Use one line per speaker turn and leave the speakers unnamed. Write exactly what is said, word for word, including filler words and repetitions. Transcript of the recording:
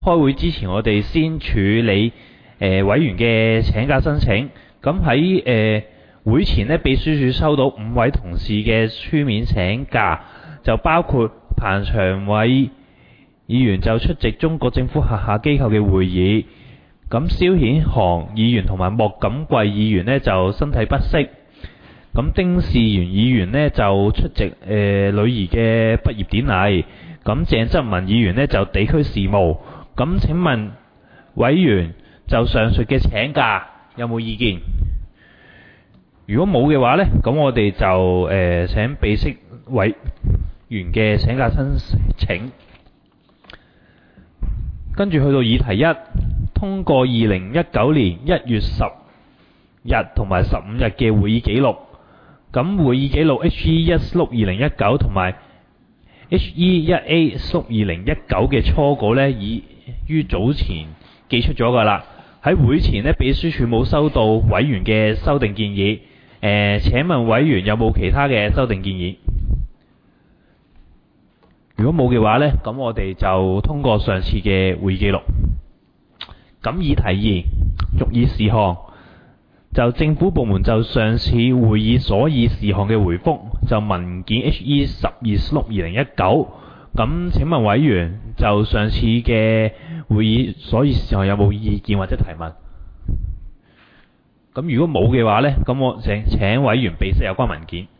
開會之前，我哋先處理誒、呃、委員嘅請假申請。咁喺誒會前呢，秘書處收到五位同事嘅書面請假，就包括彭長偉議員就出席中國政府轄下機構嘅會議。咁蕭顯航議員同埋莫錦貴議員呢就身體不適。咁丁士元議員呢就出席誒、呃、女兒嘅畢業典禮。咁鄭則文議員呢就地區事務。咁請問委員就上述嘅請假有冇意見？如果冇嘅話呢，咁我哋就誒、呃、請備悉委員嘅請假申請。跟住去到議題一，通過二零一九年一月十日同埋十五日嘅會議記錄。咁會議記錄 H E 一六二零一九同埋 H E 一 A 二零一九嘅初稿呢，已於早前寄出咗㗎啦。喺會前呢，秘書處冇收到委員嘅修訂建議。誒、呃，請問委員有冇其他嘅修訂建議？如果冇嘅話呢，咁我哋就通過上次嘅會議記錄。咁議題二，續議事項，就政府部門就上次會議所議事項嘅回覆，就文件 H E 十二六二零一九。咁請問委員就上次嘅會議所議事項有冇意見或者提問？咁如果冇嘅話呢，咁我請請委員備悉有關文件。